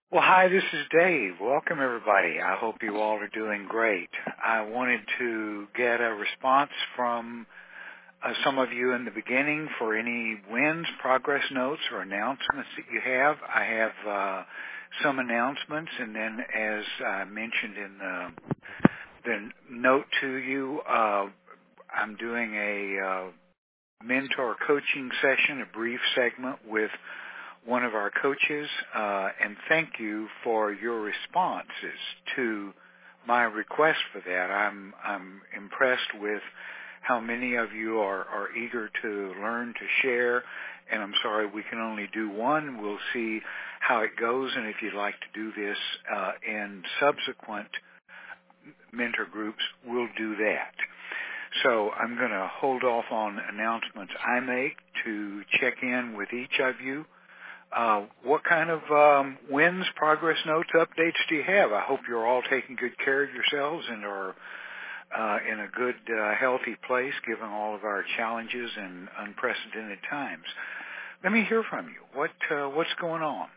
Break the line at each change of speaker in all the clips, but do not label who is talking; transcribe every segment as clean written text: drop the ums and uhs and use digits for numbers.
Well, hi, this is Dave. Welcome, everybody. I hope you all are doing great. I wanted to get a response from some of you in the beginning for any wins, progress notes, or announcements that you have. I have some announcements, and then as I mentioned in the note to you, I'm doing a mentor coaching session, a brief segment with one of our coaches, and thank you for your responses to my request for that. I'm impressed with how many of you are eager to learn to share, and I'm sorry we can only do one. We'll see how it goes, and if you'd like to do this in subsequent mentor groups, we'll do that. So I'm going to hold off on announcements I make to check in with each of you. What kind of wins, progress notes, updates do you have? I hope you're all taking good care of yourselves and are in a good, healthy place given all of our challenges and unprecedented times. Let me hear from you. What's going on?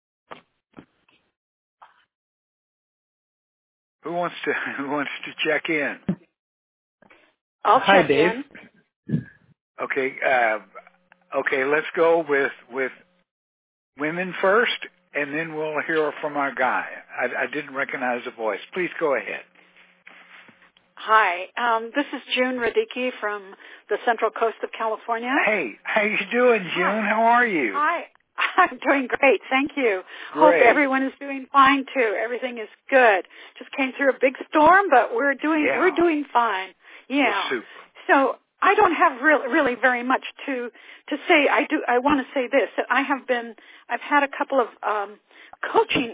Who wants to check in?
I'll
Hi,
check
Dave.
in.
Okay, let's go with women first, and then we'll hear from our guy. I didn't recognize the voice. Please go ahead.
Hi, this is June Radicki from the Central Coast of California.
Hey, how you doing, June?
Hi.
How are you?
Hi, I'm doing great, thank you.
Great.
Hope everyone is doing fine too. Everything is good. Just came through a big storm, but we're doing fine. Yeah.
Well, super.
So I don't have really very much to say. I want to say this, that I've had a couple of coaching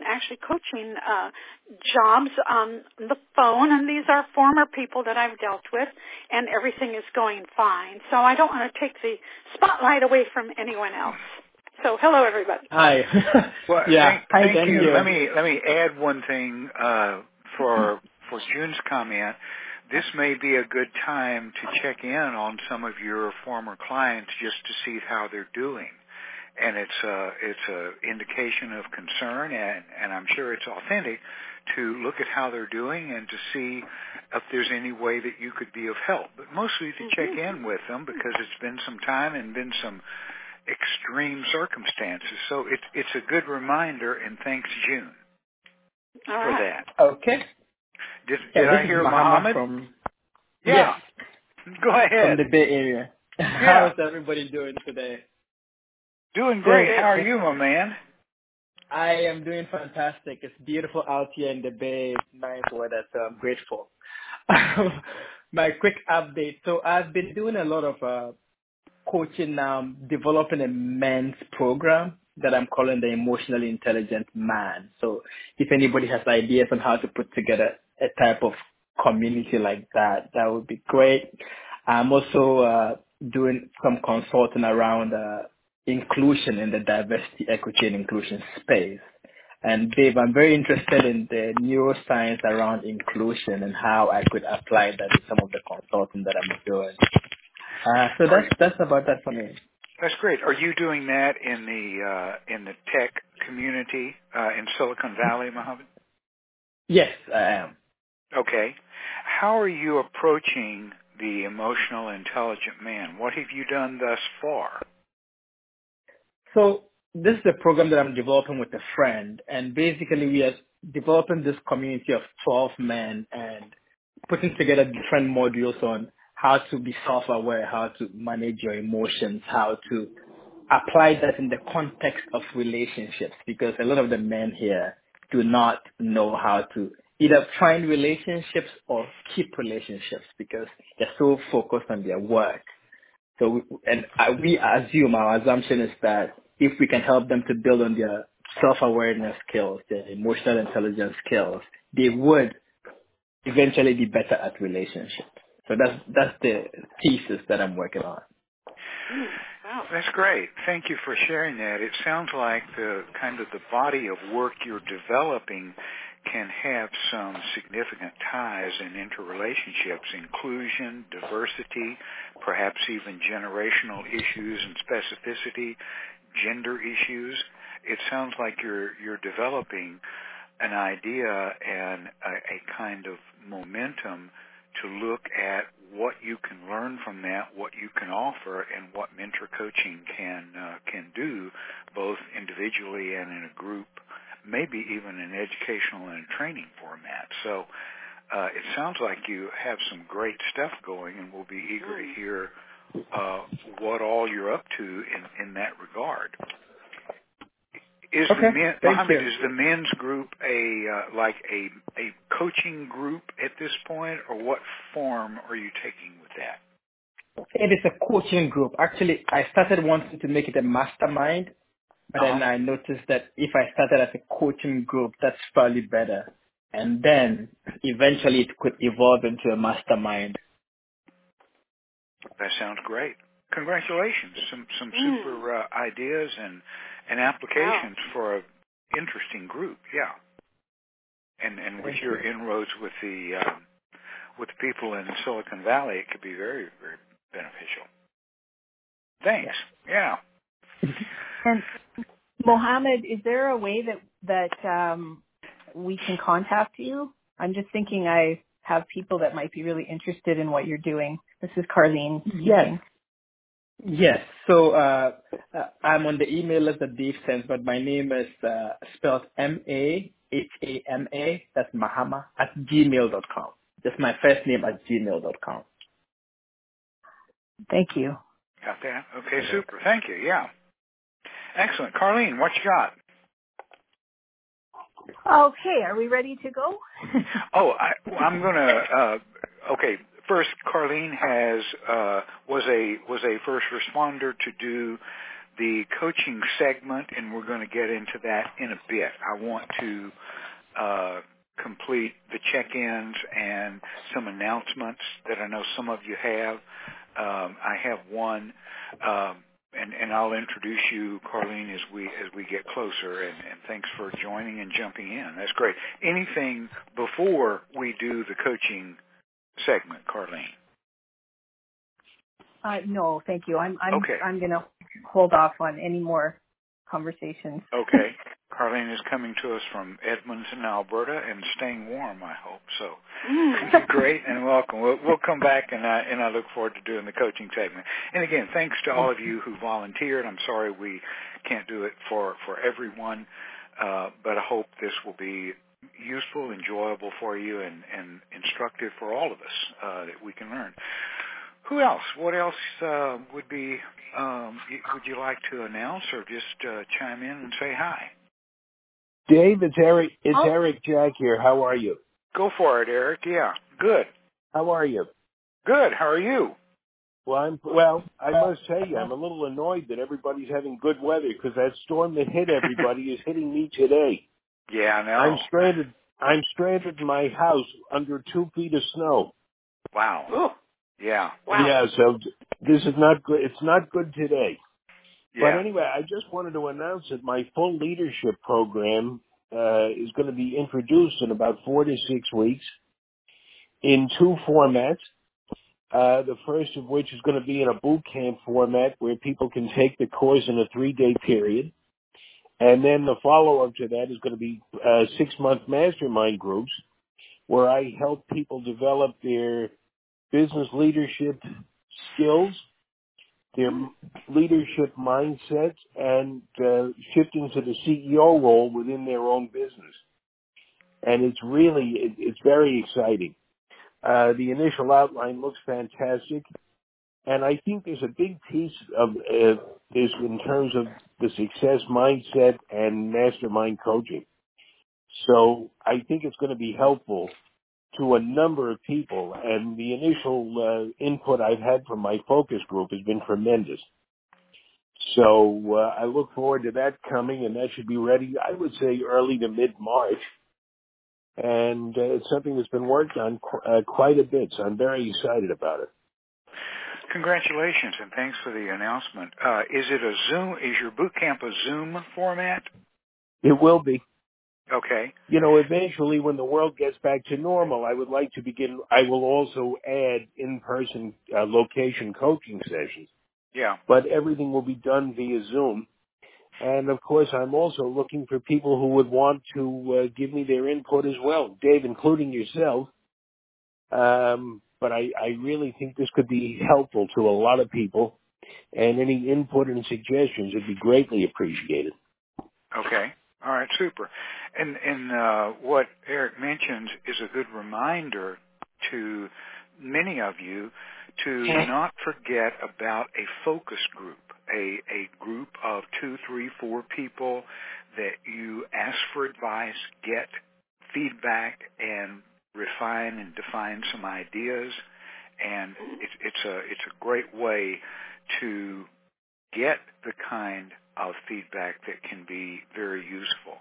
jobs on the phone, and these are former people that I've dealt with, and everything is going fine. So I don't want to take the spotlight away from anyone else. So hello, everybody.
Hi.
Well,
yeah.
thank you. Let me add one thing for June's comment. This may be a good time to check in on some of your former clients just to see how they're doing. And it's a indication of concern, and I'm sure it's authentic to look at how they're doing and to see if there's any way that you could be of help. But mostly to check in with them because it's been some time and been some extreme circumstances. So it's a good reminder, and thanks, June, for that.
Okay.
Did I hear Muhammad?
From,
yeah.
Yes.
Go ahead.
From the Bay Area.
Yeah.
How's everybody doing today?
Doing great. How are you, my man?
I am doing fantastic. It's beautiful out here in the Bay. It's nice weather, so I'm grateful. My quick update. So I've been doing a lot of coaching now, developing a men's program that I'm calling the Emotionally Intelligent Man. So if anybody has ideas on how to put together a type of community like that, that would be great. I'm also doing some consulting around inclusion in the diversity, equity, and inclusion space. And Dave, I'm very interested in the neuroscience around inclusion and how I could apply that to some of the consulting that I'm doing. So that's about that for me.
That's great. Are you doing that in the tech community in Silicon Valley, Mohammed?
Yes, I am.
Okay. How are you approaching the emotional intelligent man? What have you done thus far?
So this is a program that I'm developing with a friend, and basically we are developing this community of 12 men and putting together different modules on how to be self-aware, how to manage your emotions, how to apply that in the context of relationships, because a lot of the men here do not know how to either find relationships or keep relationships because they're so focused on their work. So, we assume, our assumption is that if we can help them to build on their self-awareness skills, their emotional intelligence skills, they would eventually be better at relationships. So that's the thesis that I'm working on.
Wow, that's great. Thank you for sharing that. It sounds like the body of work you're developing can have some significant ties and interrelationships, inclusion, diversity, perhaps even generational issues and specificity, gender issues. it sounds like you're developing an idea and a kind of momentum to look at what you can learn from that, what you can offer, and what mentor coaching can do, both individually and in a group, maybe even in educational and training format. So it sounds like you have some great stuff going, and we'll be eager to hear what all you're up to in that regard. Is Mohammed, is the men's group a coaching group at this point, or what form are you taking with that?
It is a coaching group. Actually, I started wanting to make it a mastermind, but then I noticed that if I started as a coaching group, that's probably better. And then eventually it could evolve into a mastermind.
That sounds great. Congratulations. Some super ideas and applications for an interesting group, yeah. And with your inroads with the people in Silicon Valley, it could be very, very beneficial. Thanks. Yeah.
And Mohammed, is there a way that we can contact you? I'm just thinking I have people that might be really interested in what you're doing. This is Carlene speaking.
Yes. So I'm on the email list that Dave sends, but my name is spelled Mahama. That's Mahama @gmail.com. Just my first name @gmail.com.
Thank you.
Got that? Okay, super. Thank you. Yeah. Excellent. Carlene, what you got?
Okay, are we ready to go?
I'm gonna. Okay. First, Carlene was a first responder to do the coaching segment, and we're going to get into that in a bit. I want to complete the check-ins and some announcements that I know some of you have. I have one, and I'll introduce you, Carlene, as we get closer. And thanks for joining and jumping in. That's great. Anything before we do the coaching segment, Carlene?
No, thank you. I'm
okay.
I'm going to hold off on any more conversations.
Okay. Carlene is coming to us from Edmonton, Alberta, and staying warm, I hope. So great and welcome. We'll come back, and I look forward to doing the coaching segment. And again, thanks to all of you who volunteered. I'm sorry we can't do it for everyone, but I hope this will be useful, enjoyable for you, and instructive for all of us that we can learn. Who else? What else would you like to announce, or just chime in and say hi?
Dave, it's Eric Jack here. How are you?
Go for it, Eric. Yeah, good.
How are you?
Good. How are you?
Well, I must tell you, I'm a little annoyed that everybody's having good weather, because that storm that hit everybody is hitting me today.
Yeah, I know.
I'm stranded in my house under 2 feet of snow.
Wow.
Ooh.
Yeah.
Wow.
Yeah, so this is not good. It's not good today.
Yeah.
But anyway, I just wanted to announce that my full leadership program is going to be introduced in about 4 to 6 weeks in 2 formats. The first of which is going to be in a boot camp format where people can take the course in a 3-day period. And then the follow-up to that is going to be 6-month mastermind groups where I help people develop their business leadership skills, their leadership mindsets, and shifting to the CEO role within their own business. And it's very exciting. The initial outline looks fantastic. And I think there's a big piece of this in terms of the success mindset and mastermind coaching. So I think it's going to be helpful to a number of people, and the initial input I've had from my focus group has been tremendous. So I look forward to that coming, and that should be ready, I would say, early to mid-March. And it's something that's been worked on quite a bit, so I'm very excited about it.
Congratulations, and thanks for the announcement. Is it a Zoom? Is your boot camp a Zoom format?
It will be.
Okay.
You know, eventually when the world gets back to normal, I will also add in-person location coaching sessions.
Yeah.
But everything will be done via Zoom. And, of course, I'm also looking for people who would want to give me their input as well, Dave, including yourself. But I really think this could be helpful to a lot of people, and any input and suggestions would be greatly appreciated.
Okay. All right, super. And what Eric mentions is a good reminder to many of you to not forget about a focus group, a group of 2, 3, 4 people that you ask for advice, get feedback, and refine and define some ideas. And it's a great way to get the kind of feedback that can be very useful.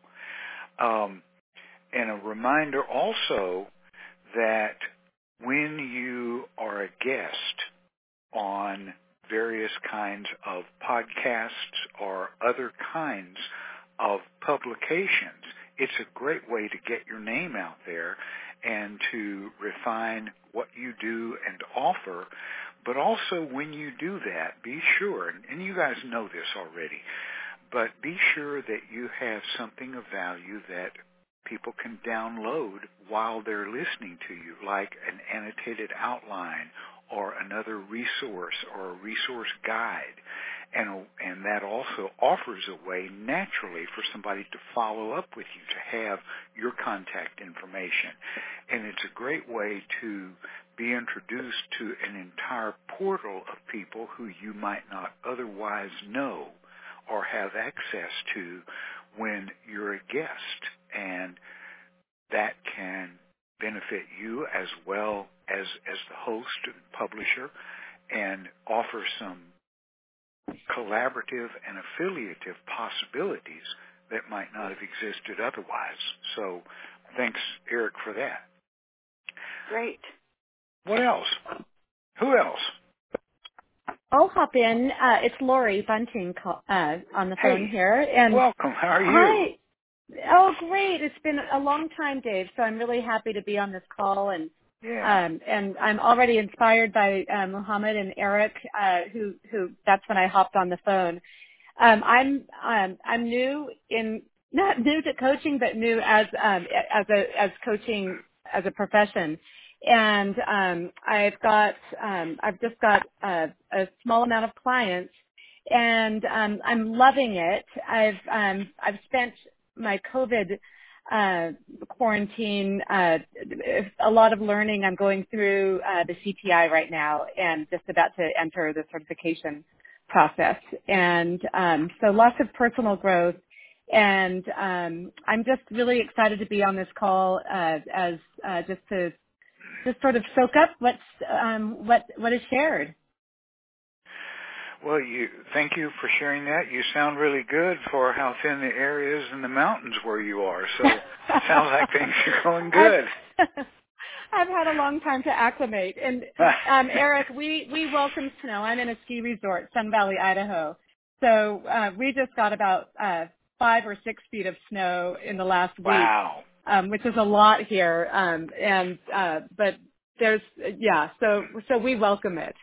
And a reminder also that when you are a guest on various kinds of podcasts or other kinds of publications, it's a great way to get your name out there and to refine what you do and offer. But also when you do that, be sure, and you guys know this already, but be sure that you have something of value that people can download while they're listening to you, like an annotated outline or another resource or a resource guide. And that also offers a way naturally for somebody to follow up with you, to have your contact information. And it's a great way to be introduced to an entire portal of people who you might not otherwise know or have access to when you're a guest. And that can benefit you as well as the host and publisher, and offer some collaborative and affiliative possibilities that might not have existed otherwise. So thanks, Eric, for that.
Great.
What else? Who else?
I'll hop in. It's Lori Bunting on the phone here. And
welcome. How are you?
Hi. Oh, great. It's been a long time, Dave, so I'm really happy to be on this call. And and I'm already inspired by Mohammed and Eric, who that's when I hopped on the phone. I'm new not new to coaching, but new as coaching as a profession. And I've just got a small amount of clients, and I'm loving it. I've spent my COVID quarantine a lot of learning. I'm going through the CPI right now, and just about to enter the certification process. And so lots of personal growth. And I'm just really excited to be on this call as just to sort of soak up what is shared.
Well, thank you for sharing that. You sound really good for how thin the air is in the mountains where you are. So it sounds like things are going good.
I've had a long time to acclimate. And Eric, we welcome snow. I'm in a ski resort, Sun Valley, Idaho. So we just got about 5 or 6 feet of snow in the last week.
Wow.
Which is a lot here. But there's so we welcome it.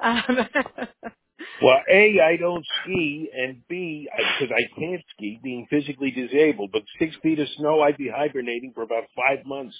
Well, A, I don't ski, and B, because I can't ski, being physically disabled, but 6 feet of snow, I'd be hibernating for about 5 months.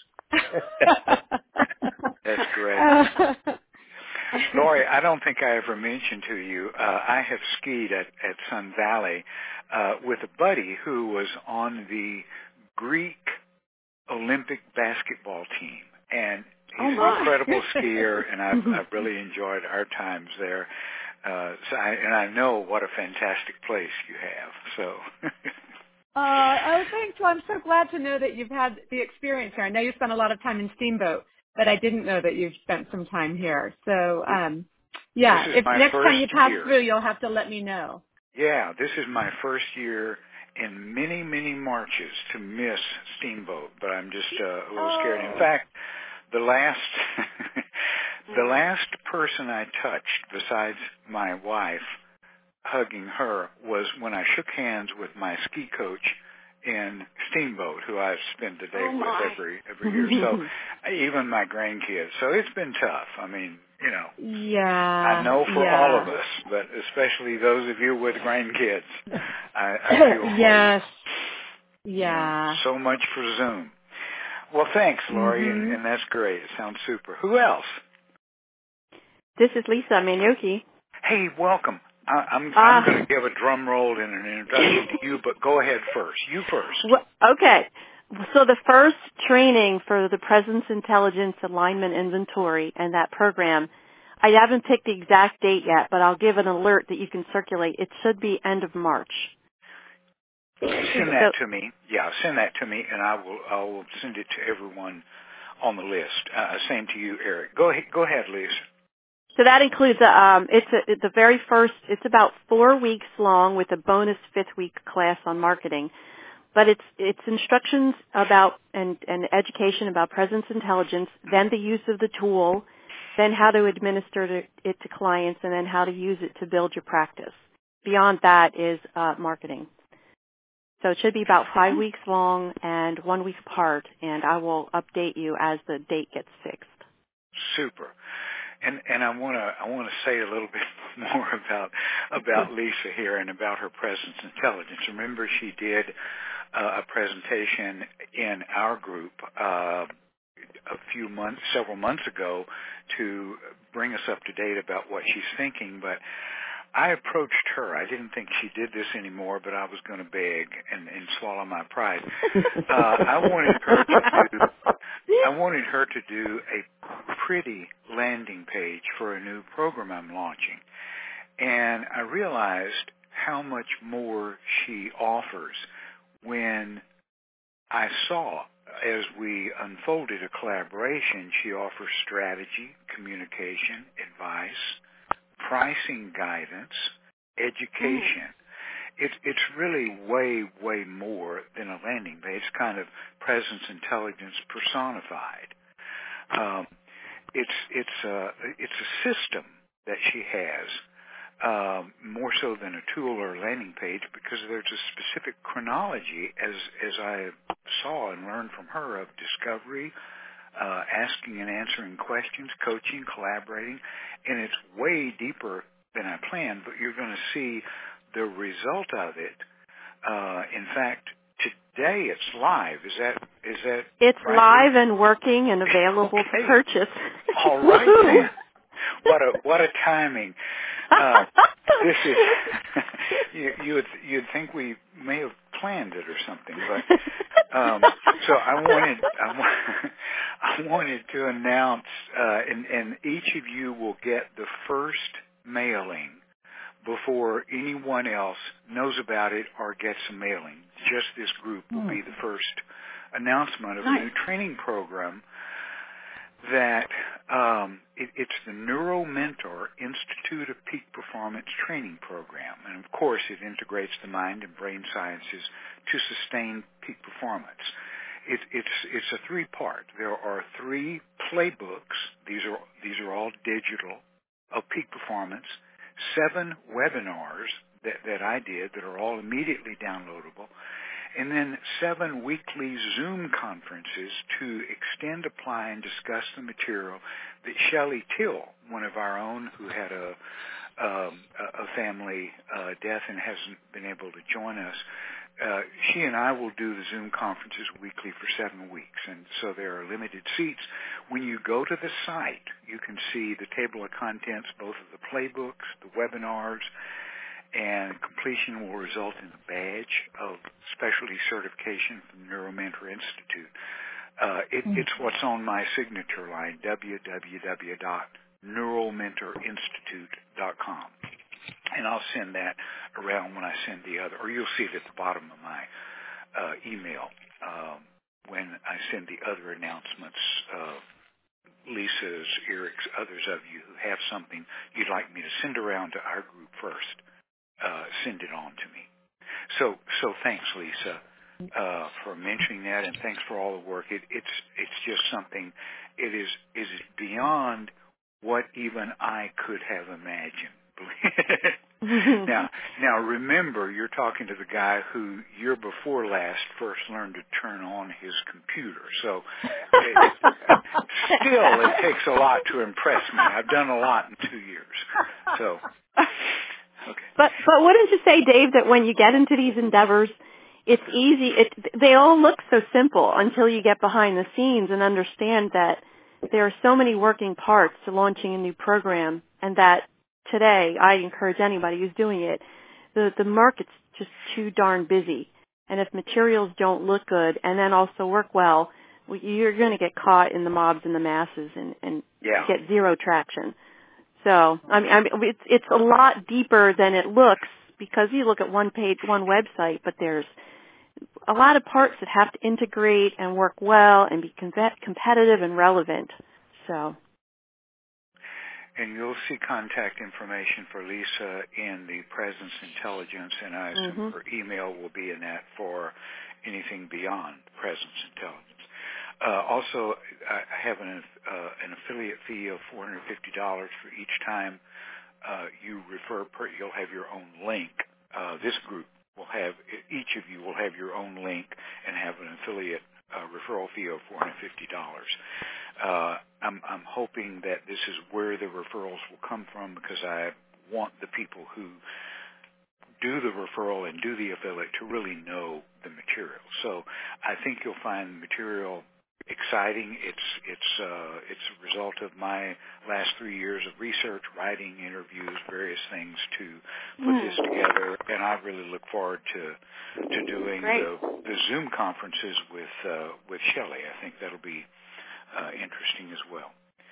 That's great. Lori, I don't think I ever mentioned to you, I have skied at Sun Valley with a buddy who was on the Greek Olympic basketball team, and he's an incredible skier, and I've really enjoyed our times there. So I know what a fantastic place you have. So.
Thanks. Well, I'm so glad to know that you've had the experience here. I know you spent a lot of time in Steamboat, but I didn't know that you've spent some time here. So, if next time you pass through, you'll have to let me know.
Yeah, this is my first year in many, many marches to miss Steamboat, but I'm just a little scared. In fact, the last person I touched besides my wife, hugging her, was when I shook hands with my ski coach in Steamboat, who I spend the day with every year. So even my grandkids. So it's been tough. I mean, you know.
Yeah.
I know for all of us, but especially those of you with grandkids, I feel for
yes.
you.
Yeah.
You know, so much for Zoom. Well, thanks, Lori, and that's great. It sounds super. Who else?
This is Lisa Manioki.
Hey, welcome. I'm going to give a drum roll and an introduction to you, but go ahead first. You first.
Well, okay. So the first training for the Presence Intelligence Alignment Inventory and that program, I haven't picked the exact date yet, but I'll give an alert that you can circulate. It should be end of March.
Send that to me. Yeah, send that to me, and I will send it to everyone on the list. Same to you, Eric. Go ahead, Lisa.
So that includes the very first. It's about 4 weeks long with a bonus 5th week class on marketing, but it's instructions about and education about presence intelligence, then the use of the tool, then how to administer it to clients, and then how to use it to build your practice. Beyond that is marketing. So it should be about 5 weeks long and 1 week apart, and I will update you as the date gets fixed.
Super. And I want to say a little bit more about Lisa here and about her presence intelligence. Remember, she did a presentation in our group several months ago to bring us up to date about what she's thinking, but I approached her. I didn't think she did this anymore, but I was going to beg and swallow my pride. I wanted her to do a pretty landing page for a new program I'm launching. And I realized how much more she offers when I saw, as we unfolded a collaboration, she offers strategy, communication, advice, pricing guidance, education. It's really way more than a landing page. It's kind of presence intelligence personified. It's a system that she has, more so than a tool or a landing page, because there's a specific chronology, as I saw and learned from her, of discovery, asking and answering questions, coaching, collaborating, and it's way deeper than I planned, but you're going to see the result of it. In fact, today it's live. Is that
It's
right?
live and working and available to purchase.
All right, then. What a timing. This is you'd think we may have planned it or something, but so I wanted to announce, and each of you will get the first mailing before anyone else knows about it or gets a mailing. Just this group will be the first announcement of a new training program that it's the NeuroMentor Institute of Peak Performance Training Program. And, of course, it integrates the mind and brain sciences to sustain peak performance. It's a 3-part. There are 3 playbooks. These are all digital of peak performance. 7 webinars that I did that are all immediately downloadable. And then 7 weekly Zoom conferences to extend, apply, and discuss the material that Shelley Till, one of our own who had a family death and hasn't been able to join us, she and I will do the Zoom conferences weekly for 7 weeks. And so there are limited seats. When you go to the site, you can see the table of contents, both of the playbooks, the webinars, and completion will result in a badge of specialty certification from the NeuroMentor Institute. It's what's on my signature line, www.neuralmentorinstitute.com. And I'll send that around when I send the other, or you'll see it at the bottom of my email when I send the other announcements. Lisa's, Eric's, others of you who have something you'd like me to send around to our group first. Send it on to me. So thanks, Lisa, for mentioning that, and thanks for all the work. It's just something. It is beyond what even I could have imagined. Now remember, you're talking to the guy who year before last first learned to turn on his computer. So still, it takes a lot to impress me. I've done a lot in 2 years. So, okay.
But wouldn't you say, Dave, that when you get into these endeavors, it's easy. They all look so simple until you get behind the scenes and understand that there are so many working parts to launching a new program, and that today, I encourage anybody who's doing it, the market's just too darn busy. And if materials don't look good and then also work well, you're going to get caught in the mobs and the masses and get zero traction. So, I mean, it's a lot deeper than it looks, because you look at one page, one website, but there's a lot of parts that have to integrate and work well and be competitive and relevant. So.
And you'll see contact information for Lisa in the Presence Intelligence, and I assume her email will be in that for anything beyond Presence Intelligence. Also, I have an affiliate fee of $450 for each time you refer. You'll have your own link. This group will have, each of you will have your own link and have an affiliate referral fee of $450. I'm hoping that this is where the referrals will come from, because I want the people who do the referral and do the affiliate to really know the material. So I think you'll find the material exciting. It's a result of my last 3 years of research, writing, interviews, various things to put this together, and I really look forward to doing the Zoom conferences with Shelley. I think that'll be interesting as well.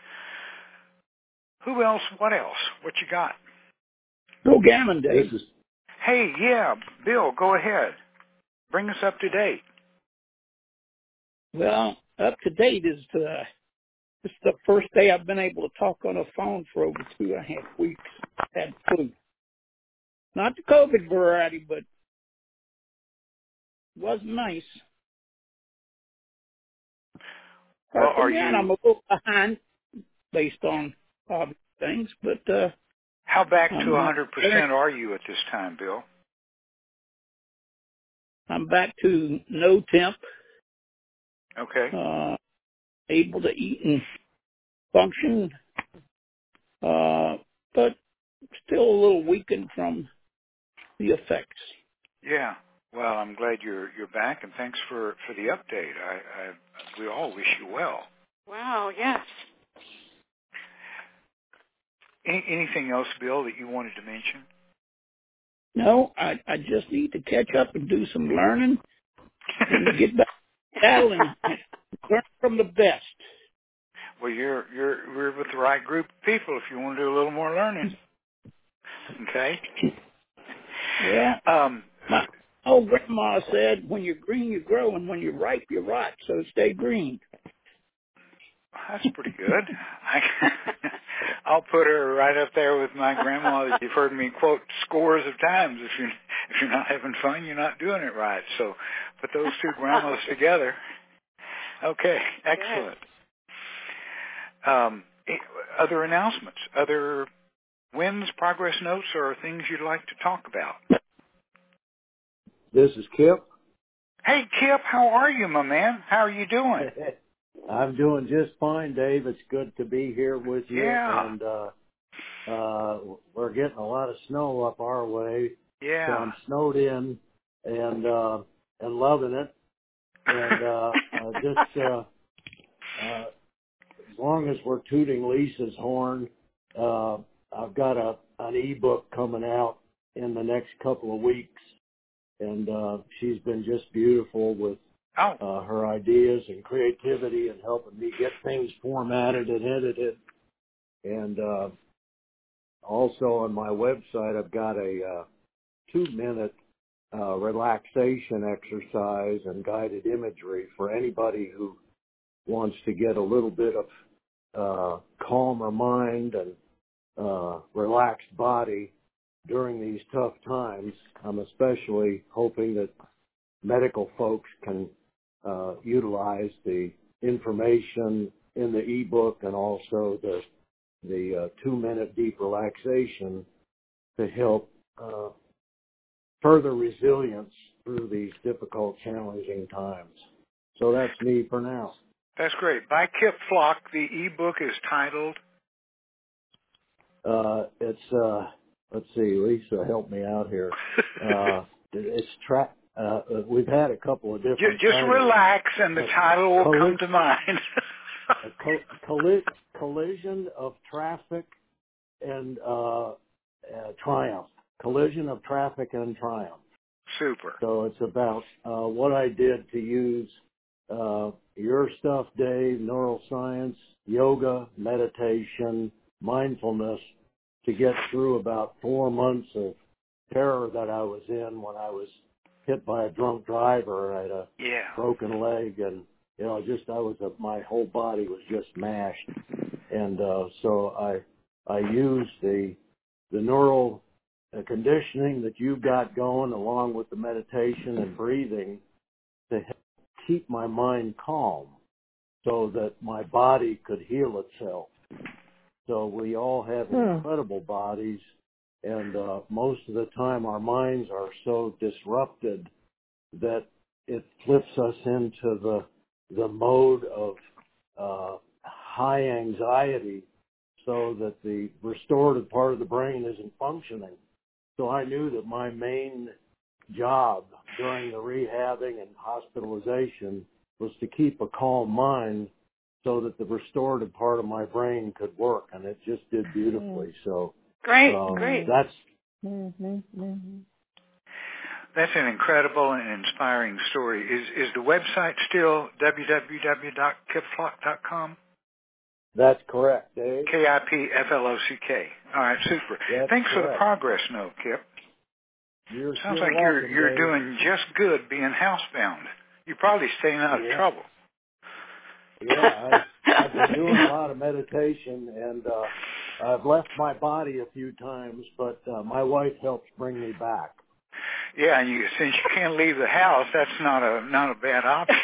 Who else? What else? What you got?
Go Gammon, Dave.
Hey, yeah, Bill, go ahead. Bring us up to date.
Well, up to date is this is the first day I've been able to talk on a phone for over 2.5 weeks. Had flu. Not the COVID variety, but it wasn't nice.
Well,
I'm a little behind based on obvious things, but
how back to 100% are you at this time, Bill?
I'm back to no temp.
Okay.
Able to eat and function, but still a little weakened from the effects.
Yeah. Well, I'm glad you're back, and thanks for the update. We all wish you well.
Wow. Yes.
Anything else, Bill, that you wanted to mention? No, I just need to catch up and do some learning and get back to battling and learn from the best.
Well, you're with the right group of people if you want to do a little more learning. Okay.
Yeah. My old grandma said, "When you're green, you grow, and when you're ripe, you rot. So stay green."
That's pretty good. I'll put her right up there with my grandma that you've heard me quote scores of times. If you're not having fun, you're not doing it right. So put those two grandmas together. Okay, excellent. Other announcements, other wins, progress notes, or things you'd like to talk about?
This is Kip.
Hey, Kip, how are you, my man? How are you doing?
I'm doing just fine, Dave. It's good to be here with you.
Yeah.
And we're getting a lot of snow up our way.
Yeah.
So I'm snowed in and loving it. And as long as we're tooting Lisa's horn, I've got an ebook coming out in the next couple of weeks. And she's been just beautiful with her ideas and creativity and helping me get things formatted and edited. And also on my website, I've got a 2-minute relaxation exercise and guided imagery for anybody who wants to get a little bit of calmer mind and relaxed body during these tough times. I'm especially hoping that medical folks can utilize the information in the ebook and also the 2-minute deep relaxation to help
further resilience through these difficult, challenging times. So that's me for now.
That's great. By Kip Flock, the ebook is titled?
Let's see, Lisa, help me out here. We've had a couple of different
Just
titles.
Relax, and the title will come to mind.
Collision of Traffic and Triumph. Collision of Traffic and Triumph.
Super.
So it's about what I did to use your stuff, Dave, neuroscience, yoga, meditation, mindfulness to get through about 4 months of terror that I was in when I was hit by a drunk driver. I had a broken leg, and my whole body was just mashed. And so I used the neural conditioning that you've got going, along with the meditation and breathing, to help keep my mind calm so that my body could heal itself. So we all have incredible bodies, and most of the time our minds are so disrupted that it flips us into the mode of high anxiety, so that the restorative part of the brain isn't functioning. So I knew that my main job during the rehabbing and hospitalization was to keep a calm mind so that the restorative part of my brain could work, and it just did beautifully. So
great.
That's
That's an incredible and inspiring story. Is the website still www.kipflock.com?
That's correct, Dave.
KIPFLOCK. All right, super.
That's
Thanks
correct.
for the progress note, Kip. Sounds like
welcome,
you're
Dave.
doing just good being housebound. You're probably staying out of trouble.
Yeah, I've been doing a lot of meditation, and I've left my body a few times, but my wife helps bring me back.
Yeah, and since you can't leave the house, that's not a bad option.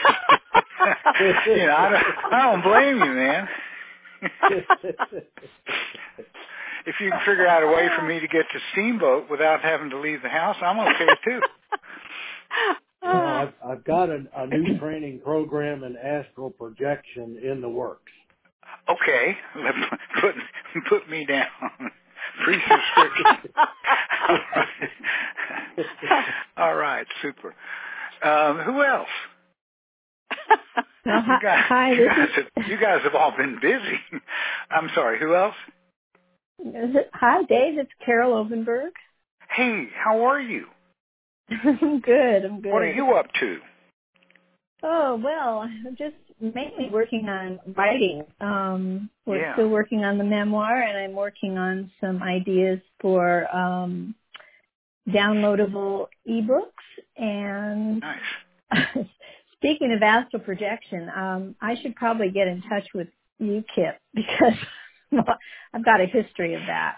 I don't blame you, man. If you can figure out a way for me to get to Steamboat without having to leave the house, I'm okay too.
Well, I've got a new training program in astral projection in the works.
Okay, put me down. Free subscription. All right, super. Who else? You guys have all been busy. I'm sorry, who else?
Hi, Dave. It's Carol Ovenberg.
Hey, how are you?
I'm good.
What are you up to?
Oh, well, I'm just mainly working on writing. We're still working on the memoir, and I'm working on some ideas for downloadable ebooks. And
nice.
Speaking of astral projection, I should probably get in touch with you, Kip, because I've got a history of that.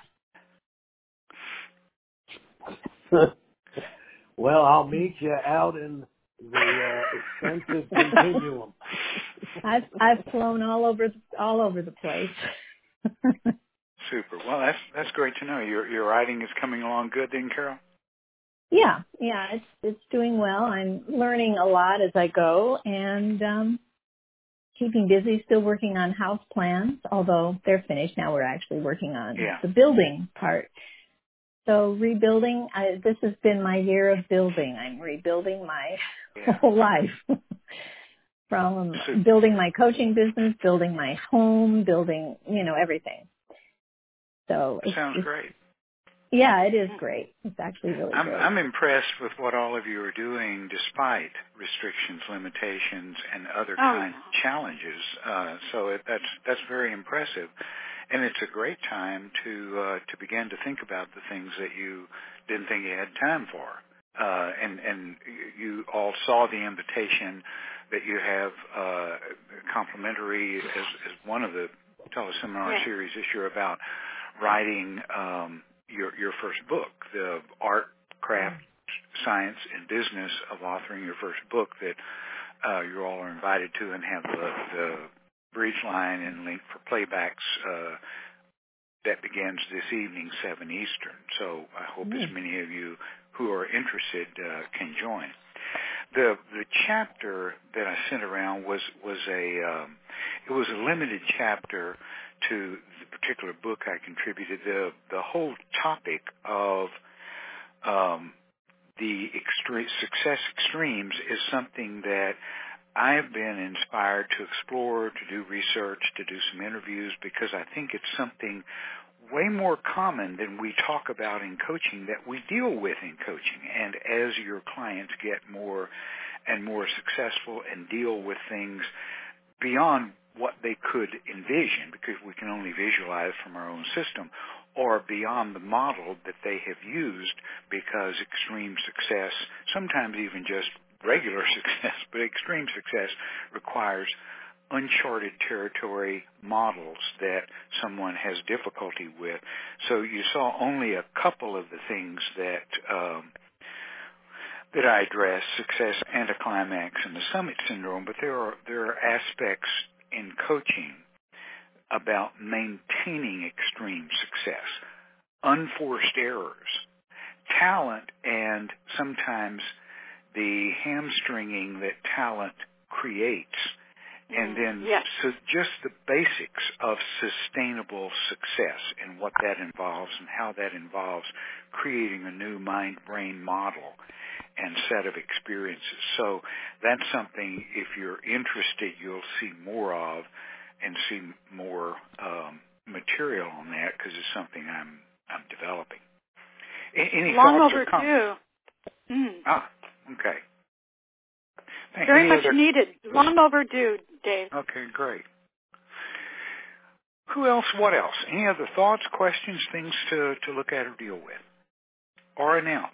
Well, I'll meet you out in the expensive continuum.
I've flown all over the place.
Super. Well, that's great to know. Your writing is coming along good, then, Carol.
Yeah, it's doing well. I'm learning a lot as I go, and keeping busy. Still working on house plans, although they're finished now. We're actually working on the building part. So rebuilding, this has been my year of building. I'm rebuilding my whole life. From building my coaching business, building my home, building, everything. So
sounds great.
Yeah, it is great. It's actually really great.
I'm impressed with what all of you are doing despite restrictions, limitations, and other kind of challenges. So that's very impressive. And it's a great time to begin to think about the things that you didn't think you had time for. And you all saw the invitation that you have complimentary as one of the teleseminar series this year about writing your first book, the art, craft, science, and business of authoring your first book that you all are invited to, and have the bridge line and link for playbacks that begins this evening, 7 Eastern. So I hope as many of you who are interested can join. The chapter that I sent around was a limited chapter to the particular book I contributed. The whole topic of the success extremes is something that I've been inspired to explore, to do research, to do some interviews, because I think it's something way more common than we talk about in coaching that we deal with in coaching. And as your clients get more and more successful and deal with things beyond what they could envision, because we can only visualize from our own system, or beyond the model that they have used, because extreme success, sometimes even just regular success, but extreme success requires uncharted territory models that someone has difficulty with. So you saw only a couple of the things that I address, success, anticlimax, and the summit syndrome, but there are aspects in coaching about maintaining extreme success, unforced errors, talent, and sometimes the hamstringing that talent creates, and then so just the basics of sustainable success and what that involves and how that involves creating a new mind-brain model and set of experiences. So that's something, if you're interested, you'll see more of and see more material on that, because it's something I'm developing. Any
long
thoughts or
overdue.
Okay.
Very much needed. Long overdue, Dave.
Okay, great. Who else? What else? Any other thoughts, questions, things to look at or deal with, or announce?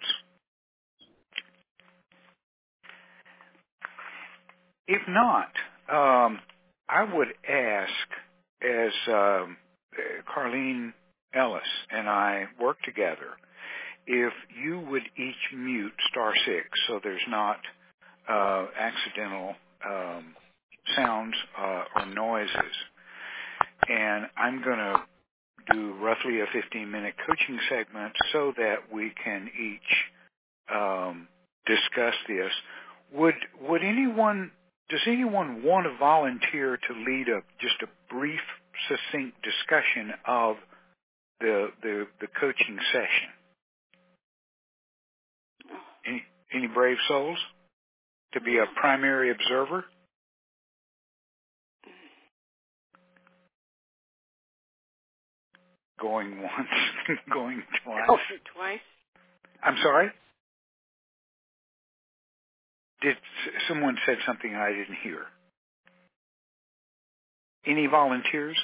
If not, I would ask, as Carlene Ellis and I work together, if you would each mute *6 so there's not accidental sounds or noises. And I'm going to do roughly a 15-minute coaching segment so that we can each discuss this. Does anyone want to volunteer to lead just a brief, succinct discussion of the coaching session? Any brave souls to be a primary observer? Going once, going twice.
Oh, twice.
I'm sorry? Did someone said something I didn't hear? Any volunteers?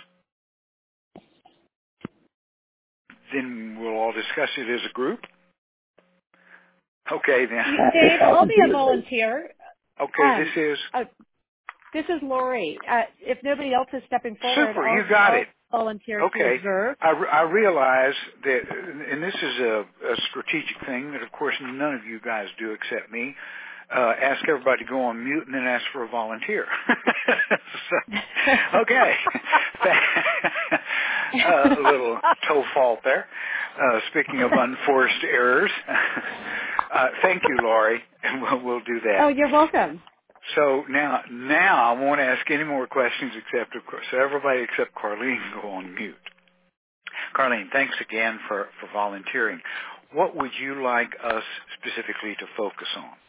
Then we'll all discuss it as a group. Okay, then.
Dave, I'll be a volunteer.
Okay,
this is Lori. If nobody else is stepping forward,
super, you got it.
Volunteer
to
observe.
I realize that, and this is a strategic thing that, of course, none of you guys do except me. Ask everybody to go on mute and then ask for a volunteer. Okay. A little toe fault there. Speaking of unforced errors. Thank you, Laurie, and we'll do that.
Oh, you're welcome.
So now I won't ask any more questions except, of course, so everybody except Carlene go on mute. Carlene, thanks again for volunteering. What would you like us specifically to focus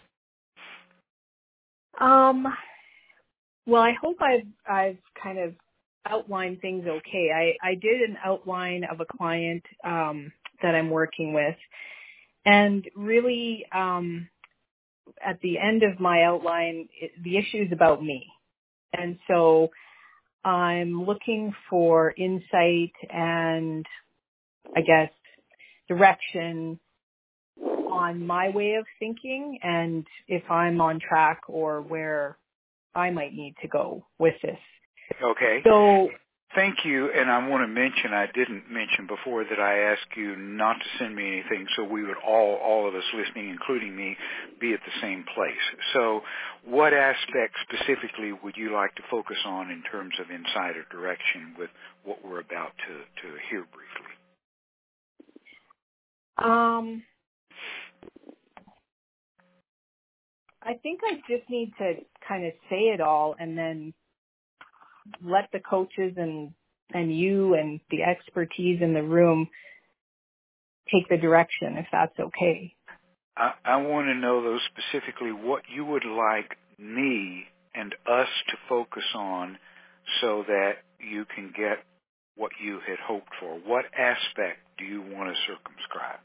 on?
Well, I hope I've kind of outlined things okay. I did an outline of a client that I'm working with, and really at the end of my outline, the issue is about me. And so I'm looking for insight and, I guess, direction on my way of thinking and if I'm on track or where I might need to go with this.
Okay.
So
thank you, and I want to mention, I didn't mention before that I asked you not to send me anything so we would all of us listening, including me, be at the same place. So what aspects specifically would you like to focus on in terms of insight or direction with what we're about to hear briefly?
I think I just need to kind of say it all and then let the coaches and you and the expertise in the room take the direction, if that's okay.
I want to know, though, specifically what you would like me and us to focus on so that you can get what you had hoped for. What aspect do you want to circumscribe?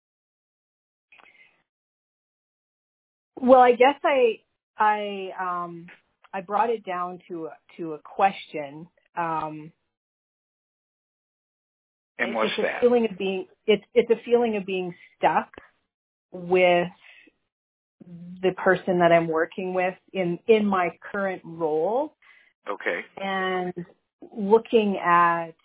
Well, I guess I brought it down to a question.
And what's that?
It's a feeling of being stuck with the person that I'm working with in my current role.
Okay.
And looking at,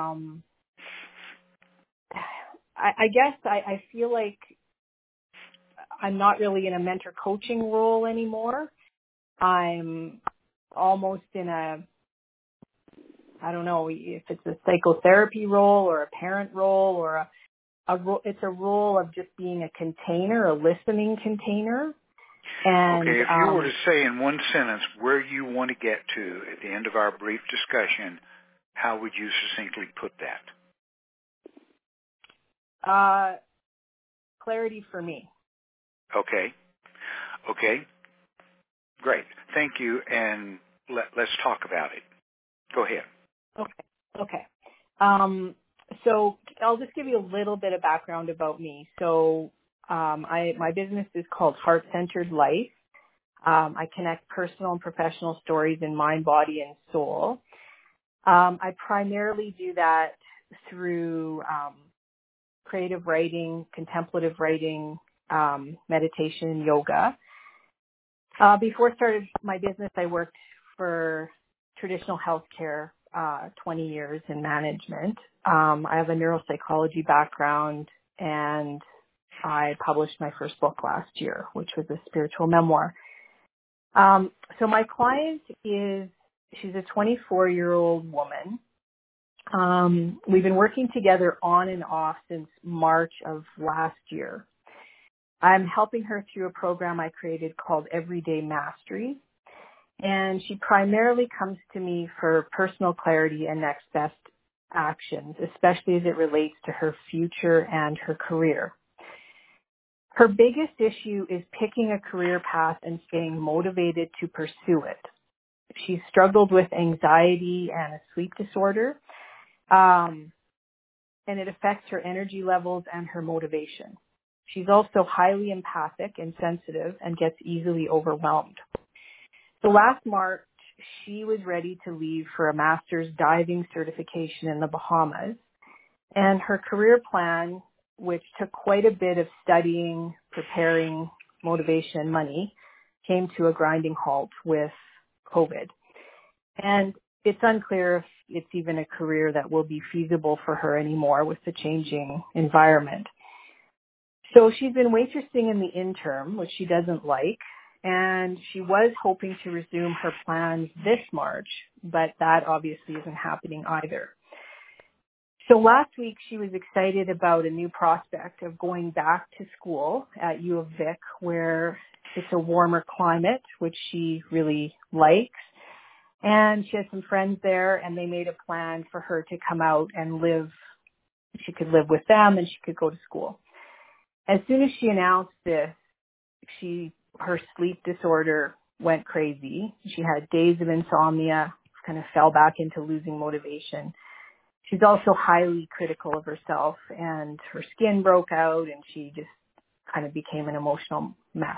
I guess I feel like I'm not really in a mentor coaching role anymore. I'm almost in I don't know if it's a psychotherapy role or a parent role or it's a role of just being a container, a listening container. And,
okay, if you were to say in one sentence where you want to get to at the end of our brief discussion, how would you succinctly put
that? Clarity for me.
Okay. Great. Thank you, and let's talk about it. Go ahead.
Okay. So I'll just give you a little bit of background about me. So my business is called Heart-Centered Life. I connect personal and professional stories in mind, body, and soul. I primarily do that through creative writing, contemplative writing, meditation, and yoga. Before I started my business, I worked for traditional healthcare, 20 years in management. I have a neuropsychology background, and I published my first book last year, which was a spiritual memoir. So my client she's a 24-year-old woman. We've been working together on and off since March of last year. I'm helping her through a program I created called Everyday Mastery. And she primarily comes to me for personal clarity and next best actions, especially as it relates to her future and her career. Her biggest issue is picking a career path and staying motivated to pursue it. She's struggled with anxiety and a sleep disorder, and it affects her energy levels and her motivation. She's also highly empathic and sensitive and gets easily overwhelmed. So last March, she was ready to leave for a master's diving certification in the Bahamas. And her career plan, which took quite a bit of studying, preparing, motivation, and money, came to a grinding halt with COVID. And it's unclear if it's even a career that will be feasible for her anymore with the changing environment. So she's been waitressing in the interim, which she doesn't like, and she was hoping to resume her plans this March, but that obviously isn't happening either. So last week she was excited about a new prospect of going back to school at U of Vic, where it's a warmer climate, which she really likes. And she has some friends there, and they made a plan for her to come out and live. She could live with them and she could go to school. As soon as she announced this, her sleep disorder went crazy. She had days of insomnia, kind of fell back into losing motivation. She's also highly critical of herself, and her skin broke out, and she just kind of became an emotional mess.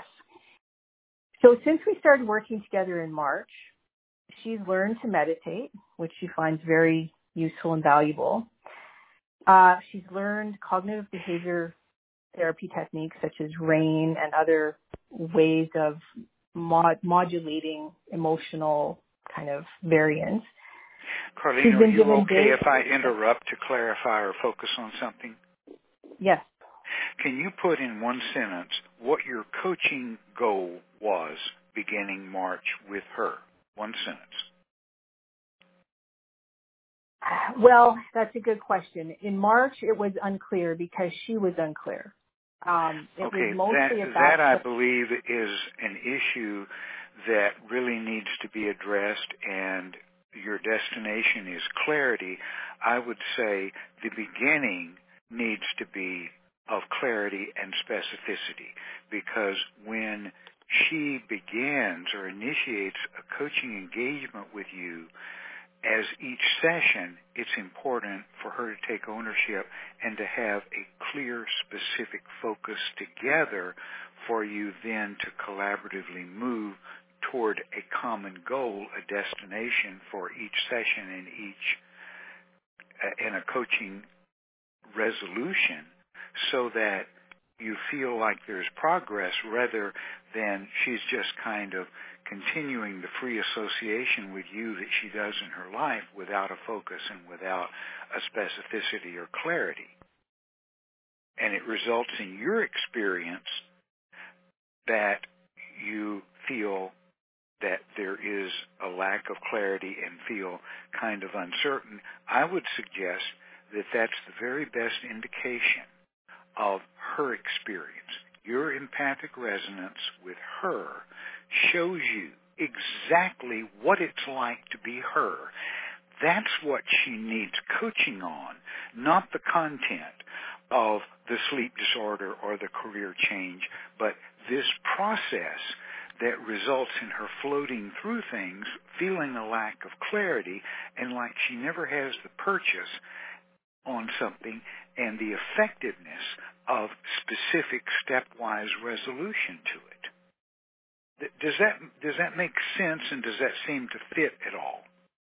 So since we started working together in March, she's learned to meditate, which she finds very useful and valuable. She's learned cognitive behavior therapy techniques such as RAIN and other ways of modulating emotional kind of variance.
Carlene, are you okay if I interrupt to clarify or focus on something?
Yes.
Can you put in one sentence what your coaching goal was beginning March with her? One sentence.
Well, that's a good question. In March, it was unclear because she was unclear. It was mostly about
that I believe is an issue that really needs to be addressed, and your destination is clarity. I would say the beginning needs to be of clarity and specificity, because when she begins or initiates a coaching engagement with you, as each session, it's important for her to take ownership and to have a clear, specific focus together for you then to collaboratively move toward a common goal, a destination for each session and in a coaching resolution, so that you feel like there's progress rather than she's just kind of continuing the free association with you that she does in her life without a focus and without a specificity or clarity. And it results in your experience that you feel that there is a lack of clarity and feel kind of uncertain. I would suggest that that's the very best indication of her experience. Your empathic resonance with her shows you exactly what it's like to be her. That's what she needs coaching on, not the content of the sleep disorder or the career change, but this process that results in her floating through things, feeling a lack of clarity, and like she never has the purchase on something, and the effectiveness of specific stepwise resolution to it. Does that make sense, and does that seem to fit at all?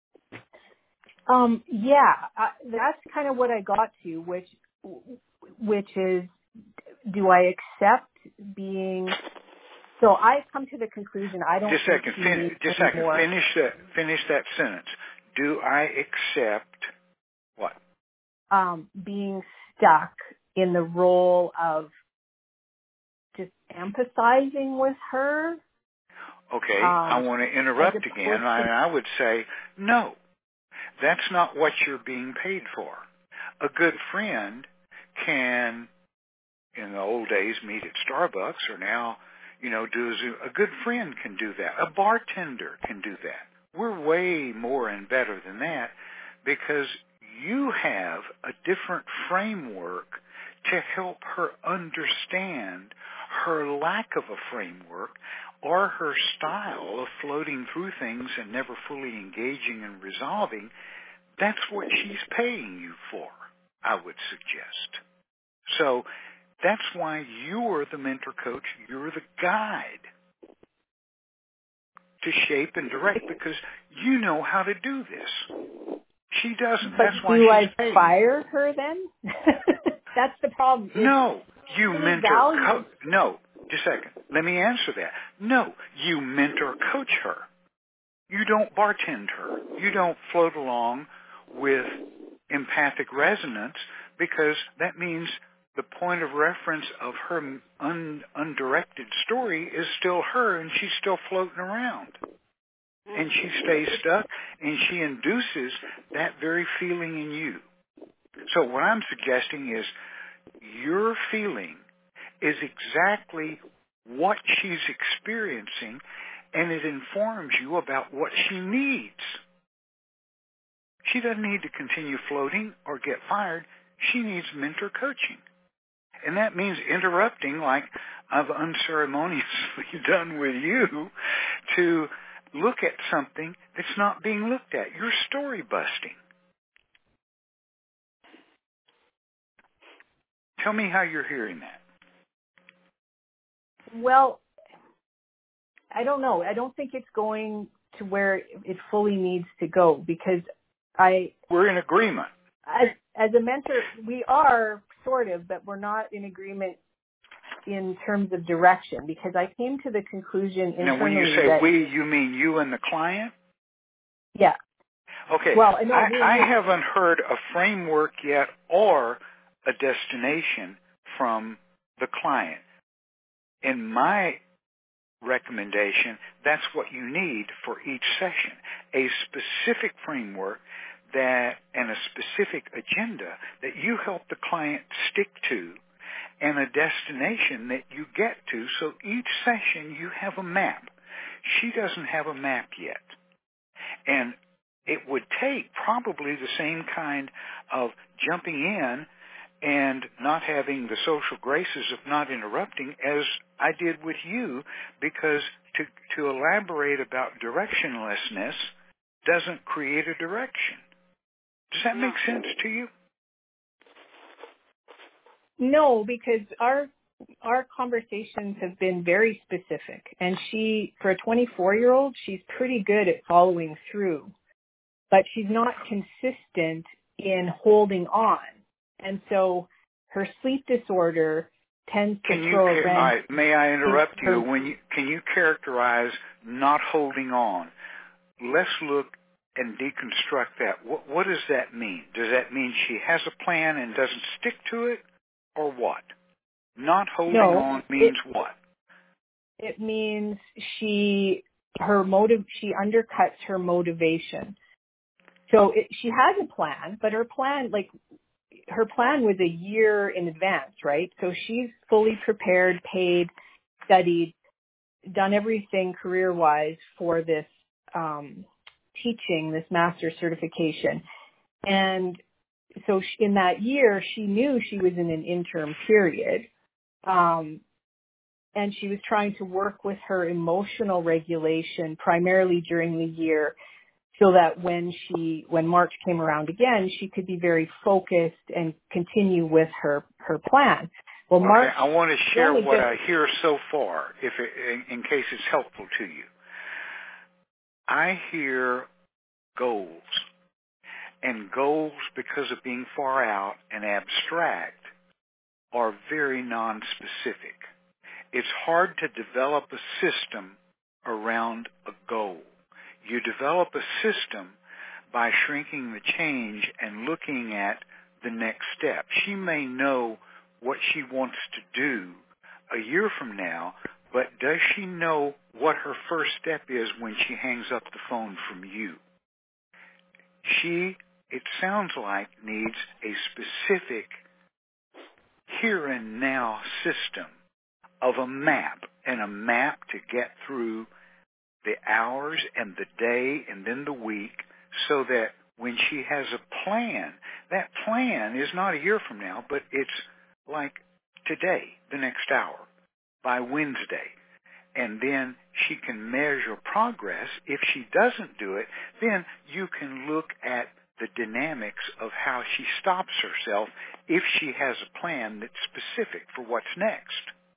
That's kind of what I got to, which is, do I accept being? So I come to the conclusion I don't.
Just a second. Finish that sentence. Do I accept what?
Being stuck in the role of just empathizing with her.
Okay, I want to interrupt again. I would say, no, that's not what you're being paid for. A good friend can, in the old days, meet at Starbucks, or now, do Zoom. A good friend can do that. A bartender can do that. We're way more and better than that, because you have a different framework to help her understand her lack of a framework or her style of floating through things and never fully engaging and resolving. That's what she's paying you for, I would suggest. So that's why you're the mentor coach, you're the guide to shape and direct, because you know how to do this. She doesn't.
But
that's why
do
she's
I fire her then? That's the problem.
No, you mentor. No, just a second. Let me answer that. No, you mentor coach her. You don't bartend her. You don't float along with empathic resonance, because that means the point of reference of her undirected story is still her, and she's still floating around. And she stays stuck, and she induces that very feeling in you. So what I'm suggesting is your feeling is exactly what she's experiencing, and it informs you about what she needs. She doesn't need to continue floating or get fired. She needs mentor coaching. And that means interrupting, like I've unceremoniously done with you, to look at something that's not being looked at. You're story busting. Tell me how you're hearing that.
Well, I don't know. I don't think it's going to where it fully needs to go, because
we're in agreement.
As a mentor, we are sort of, but we're not in agreement in terms of direction, because I came to the conclusion internally.
Now, when you say we, you mean you and the client?
Yeah.
Okay.
Well,
I haven't heard a framework yet or a destination from the client. In my recommendation, that's what you need for each session, a specific framework that and a specific agenda that you help the client stick to and a destination that you get to. So each session you have a map. She doesn't have a map yet. And it would take probably the same kind of jumping in and not having the social graces of not interrupting as I did with you, because to elaborate about directionlessness doesn't create a direction. Does that make sense to you?
No, because our conversations have been very specific, and she, for a 24-year-old, she's pretty good at following through, but she's not consistent in holding on. And so her sleep disorder tends to throw a wrench.
May I interrupt you? Can you characterize not holding on? Let's look and deconstruct that. What does that mean? Does that mean she has a plan and doesn't stick to it, or what? Not holding on means what?
It means she undercuts her motivation. So she has a plan, but her plan was a year in advance, right? So she's fully prepared, paid, studied, done everything career-wise for this teaching, this master's certification. And so in that year, she knew she was in an interim period. And she was trying to work with her emotional regulation primarily during the year, so that when March came around again, she could be very focused and continue with her plan. Well, March.
I want to share what I hear so far, in case it's helpful to you. I hear goals, and goals, because of being far out and abstract, are very non-specific. It's hard to develop a system around a goal. You develop a system by shrinking the change and looking at the next step. She may know what she wants to do a year from now, but does she know what her first step is when she hangs up the phone from you? She, it sounds like, needs a specific here and now system of a map, and a map to get through the hours and the day and then the week, so that when she has a plan, that plan is not a year from now, but it's like today, the next hour, by Wednesday. And then she can measure progress. If she doesn't do it, then you can look at the dynamics of how she stops herself if she has a plan that's specific for what's next.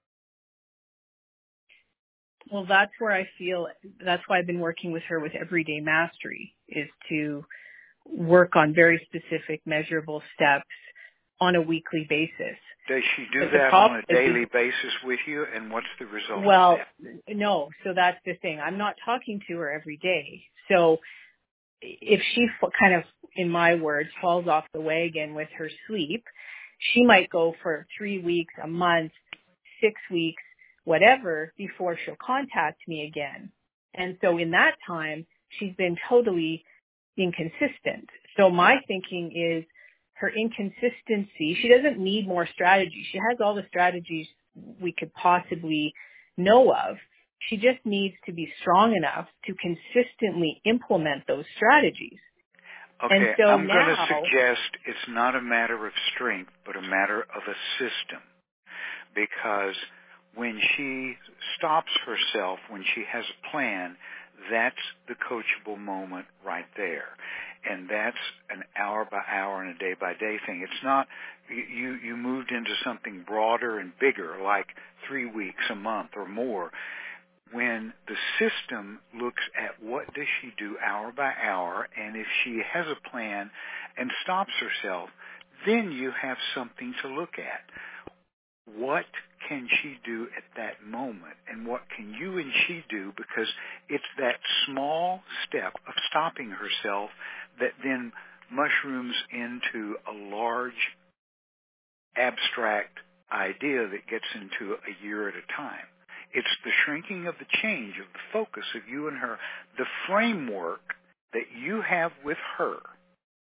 Well, that's why I've been working with her with Everyday Mastery, is to work on very specific, measurable steps on a weekly basis.
Does she do that on a daily basis with you, and what's the result?
Well, no. So that's the thing. I'm not talking to her every day. So if she kind of, in my words, falls off the wagon with her sleep, she might go for 3 weeks, a month, 6 weeks, whatever, before she'll contact me again. And so in that time, she's been totally inconsistent. So my thinking is her inconsistency, she doesn't need more strategy. She has all the strategies we could possibly know of. She just needs to be strong enough to consistently implement those strategies.
Okay,
and so
I'm going to suggest it's not a matter of strength, but a matter of a system. Because when she stops herself, when she has a plan, that's the coachable moment right there. And that's an hour by hour and a day by day thing. It's not, you moved into something broader and bigger, like 3 weeks, a month, or more. When the system looks at what does she do hour by hour, and if she has a plan and stops herself, then you have something to look at. What can she do at that moment, and what can you and she do? Because it's that small step of stopping herself that then mushrooms into a large abstract idea that gets into a year at a time. It's the shrinking of the change of the focus of you and her, the framework that you have with her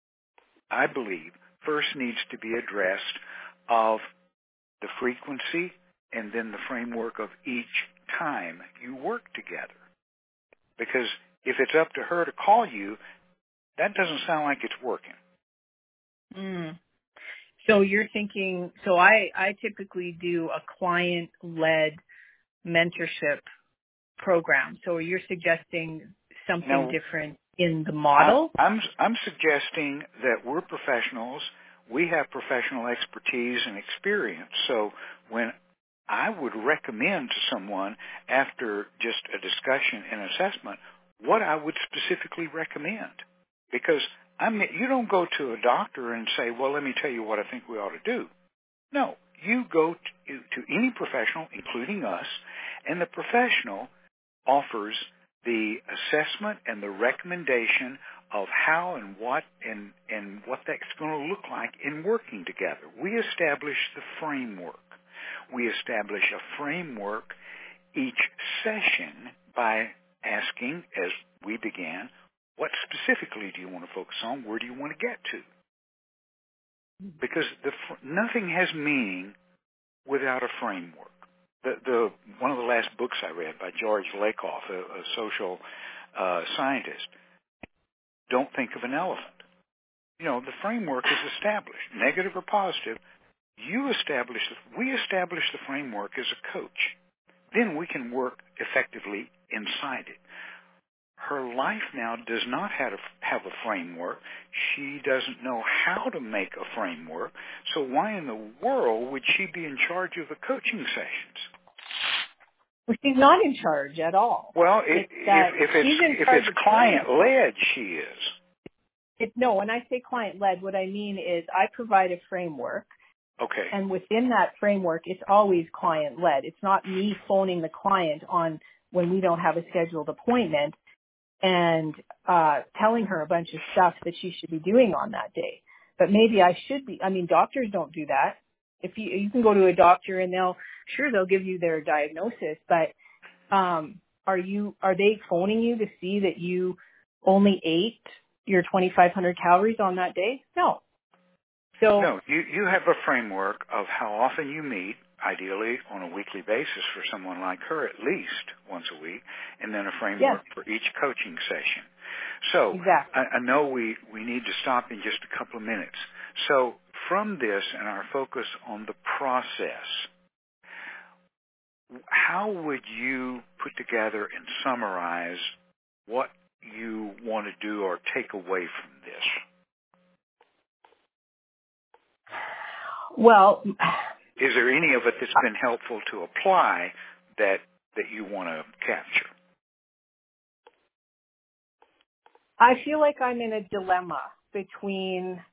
I believe, first needs to be addressed of the frequency and then the framework of each time you work together. Because if it's up to her to call you, that doesn't sound like it's working.
So you're thinking, so I typically do a client-led mentorship program. So you're suggesting something different in the model?
I'm suggesting that we're professionals. We have professional expertise and experience. So when I would recommend to someone after just a discussion and assessment what I would specifically recommend. Because you don't go to a doctor and say, well, let me tell you what I think we ought to do. No, you go to any professional, including us, and the professional offers the assessment and the recommendation of how and what that's going to look like in working together. We establish the framework. We establish a framework each session by asking, as we began, what specifically do you want to focus on? Where do you want to get to? Because nothing has meaning without a framework. One of the last books I read by George Lakoff, a social scientist, Don't Think of an Elephant. The framework is established, negative or positive. We establish the framework as a coach. Then we can work effectively inside it. Her life now does not have a framework. She doesn't know how to make a framework. So why in the world would she be in charge of the coaching sessions?
Well, she's not in charge at all.
Well, if it's client-led, she is.
No, when I say client-led, what I mean is I provide a framework.
Okay.
And within that framework, it's always client-led. It's not me phoning the client on when we don't have a scheduled appointment and telling her a bunch of stuff that she should be doing on that day. But maybe I should be. I mean, doctors don't do that. If you can go to a doctor and they'll give you their diagnosis, but are they phoning you to see that you only ate your 2,500 calories on that day? No.
No, you have a framework of how often you meet, ideally on a weekly basis for someone like her, at least once a week, and then a framework for each coaching session. So
exactly.
I know we need to stop in just a couple of minutes. So from this and our focus on the process, how would you put together and summarize what you want to do or take away from this?
Well,
is there any of it that's been helpful to apply that you want to capture?
I feel like I'm in a dilemma between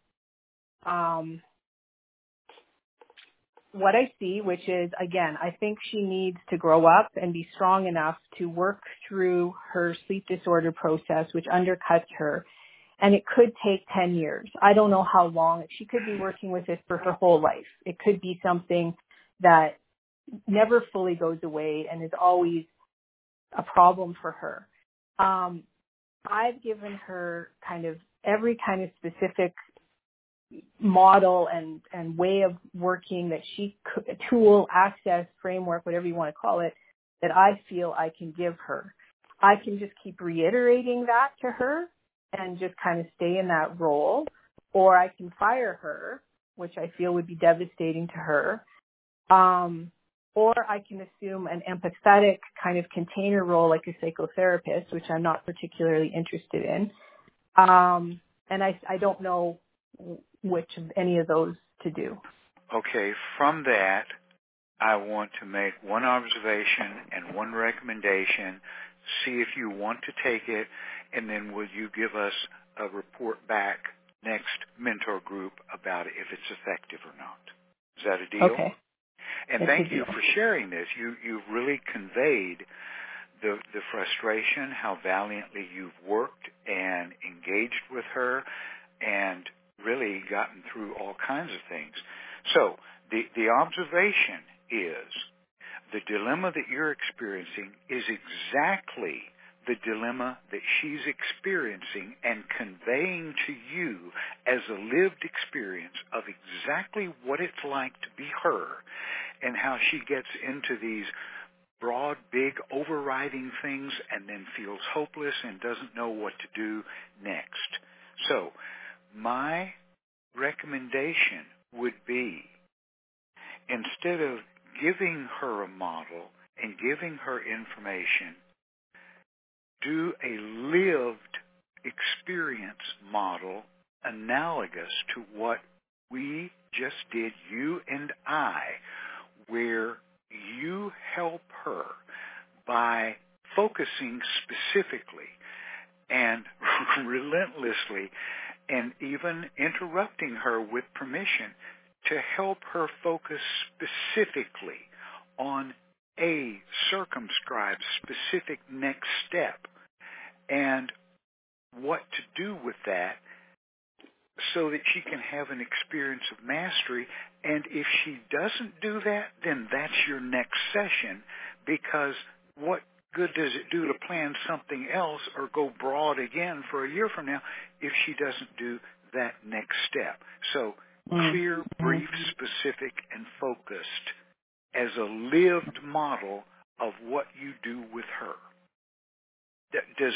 what I see, which is, again, I think she needs to grow up and be strong enough to work through her sleep disorder process, which undercuts her. And it could take 10 years. I don't know how long. She could be working with this for her whole life. It could be something that never fully goes away and is always a problem for her. I've given her kind of every kind of specific model and way of working that she could, tool, access, framework, whatever you want to call it, that I feel I can give her. I can just keep reiterating that to her and just kind of stay in that role, or I can fire her, which I feel would be devastating to her, or I can assume an empathetic kind of container role like a psychotherapist, which I'm not particularly interested in, and I don't know which of any of those to do.
Okay, from that, I want to make one observation and one recommendation, see if you want to take it, and then will you give us a report back next mentor group about if it's effective or not. Is that a deal?
Okay.
And thank you for sharing this. You've really conveyed the frustration, how valiantly you've worked and engaged with her and really gotten through all kinds of things. So the observation is the dilemma that you're experiencing is exactly the dilemma that she's experiencing and conveying to you as a lived experience of exactly what it's like to be her and how she gets into these broad, big, overriding things and then feels hopeless and doesn't know what to do next. So my recommendation would be, instead of giving her a model and giving her information, do a lived experience model analogous to what we just did, you and I, where you help her by focusing specifically and relentlessly and even interrupting her with permission to help her focus specifically on a circumscribed specific next step and what to do with that so that she can have an experience of mastery. And if she doesn't do that, then that's your next session, because what good does it do to plan something else or go broad again for a year from now if she doesn't do that next step? So clear, brief, specific, and focused as a lived model of what you do with her. Is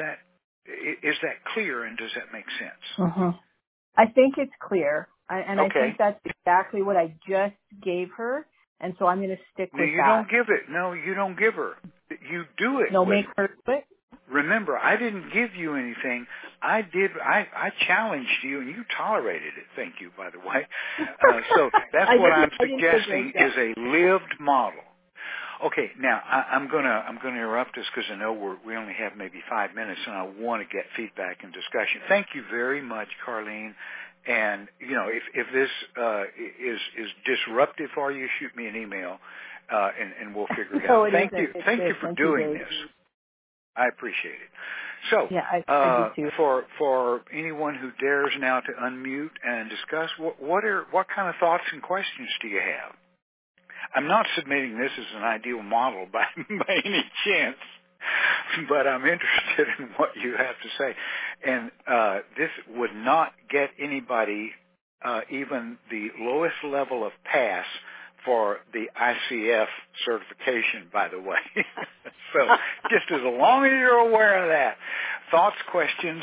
that clear, and does that make sense?
I think it's clear, and
okay.
I think that's exactly what I just gave her, and so I'm going to stick with that.
Don't give it. No, you don't give her. You do it.
No, make her do it.
Remember, I didn't give you anything. I challenged you, and you tolerated it. Thank you, by the way. So that's what I'm suggesting is a lived model. Okay, now I'm gonna interrupt us because I know we only have maybe 5 minutes, and I want to get feedback and discussion. Thank you very much, Carlene. And if this is disruptive for you, shoot me an email, and we'll figure it out. Thank you for doing this. I appreciate it. So,
yeah, I do too.
For anyone who dares now to unmute and discuss, what kind of thoughts and questions do you have? I'm not submitting this as an ideal model by any chance, but I'm interested in what you have to say. And this would not get anybody even the lowest level of pass for the ICF certification, by the way. So just as long as you're aware of that. Thoughts, questions?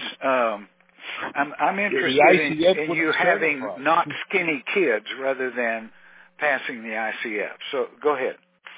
I'm interested in you having not skinny kids rather than passing the ICF. So go ahead.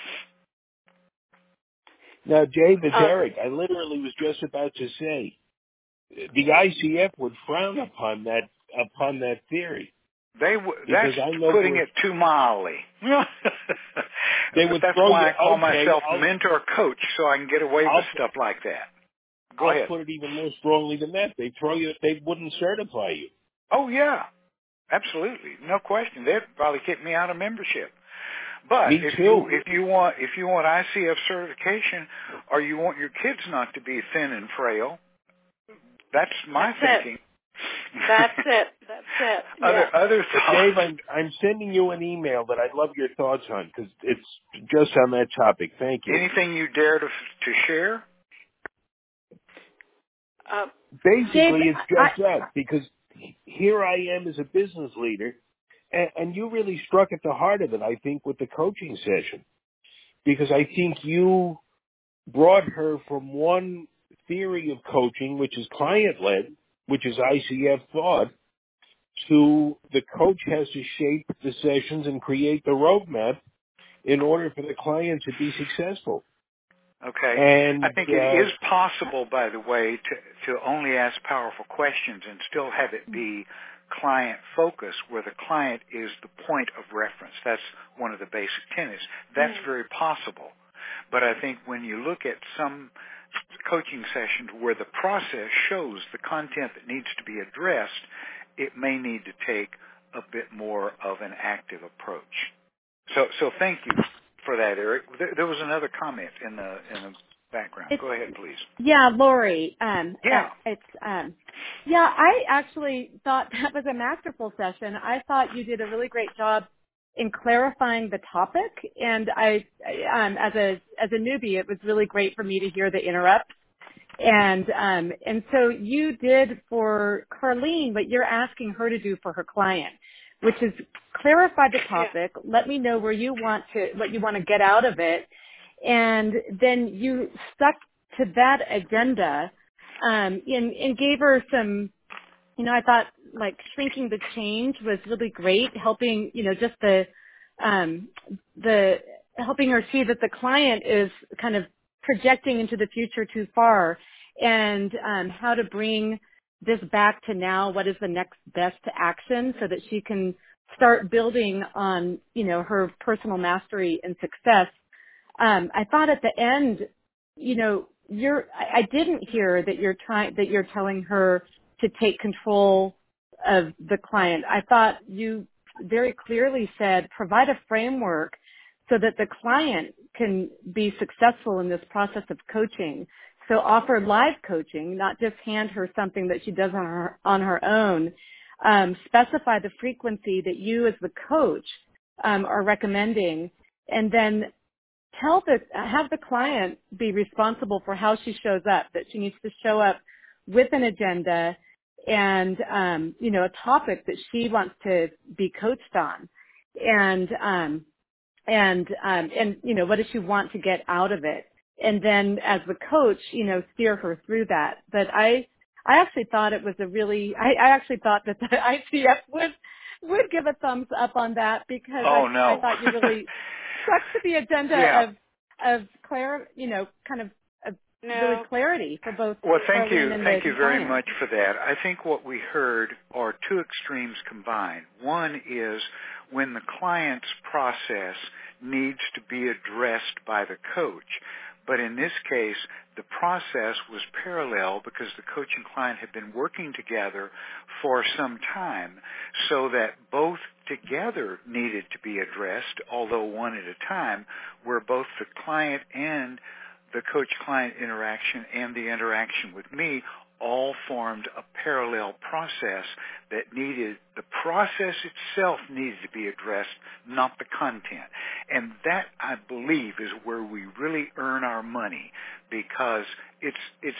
Now, Dave, it's Eric. I literally was just about to say the ICF would frown upon that theory.
That's putting it too mildly. That's why I call myself mentor coach, so I can get away with stuff like that. Go ahead.
I'll put it even more strongly than that. They wouldn't certify you.
Oh yeah, absolutely, no question. They'd probably kick me out of membership. But if you want ICF certification, or you want your kids not to be thin and frail, that's my thinking.
That's it.
Other thoughts?
Dave, I'm sending you an email that I'd love your thoughts on, because it's just on that topic. Thank you.
Anything you dare to share?
Basically,
Dave,
it's just that, because here I am as a business leader, and you really struck at the heart of it, I think, with the coaching session, because I think you brought her from one theory of coaching, which is client-led, which is ICF thought, to the coach has to shape the sessions and create the roadmap in order for the client to be successful.
Okay.
And
I think it is possible, by the way, to only ask powerful questions and still have it be client-focused, where the client is the point of reference. That's one of the basic tenets. That's very possible. But I think when you look at some coaching sessions where the process shows the content that needs to be addressed, it may need to take a bit more of an active approach. So thank you for that, Eric. There was another comment in the background. Go ahead, please.
Yeah, Lori.
Yeah.
I actually thought that was a masterful session. I thought you did a really great job in clarifying the topic, and I as a newbie, it was really great for me to hear the interrupt And so you did for Carlene what you're asking her to do for her client, which is clarify the topic, let me know what you want to get out of it, and then you stuck to that agenda, and gave her some, I thought like shrinking the change was really great, helping, just helping her see that the client is kind of projecting into the future too far, and how to bring this back to now, what is the next best action, so that she can start building on, her personal mastery and success. I thought at the end, I didn't hear that you're telling her to take control of the client. I thought you very clearly said provide a framework so that the client can be successful in this process of coaching. So offer live coaching, not just hand her something that she does on her own. Specify the frequency that you as the coach are recommending, and then have the client be responsible for how she shows up, that she needs to show up with an agenda and, a topic that she wants to be coached on. And what does she want to get out of it? And then as the coach, steer her through that. But I actually thought it was I actually thought that the ICF would give a thumbs up on that, because I thought you really stuck to the agenda of really clarity for both.
Well, thank you very
client.
much for that. I think what we heard are two extremes combined. One is when the client's process needs to be addressed by the coach. But in this case, the process was parallel because the coach and client had been working together for some time, so that both together needed to be addressed, although one at a time, where both the client and the coach-client interaction and the interaction with me all formed a parallel process that the process itself needed to be addressed, not the content. And that, I believe, is where we really earn our money, because it's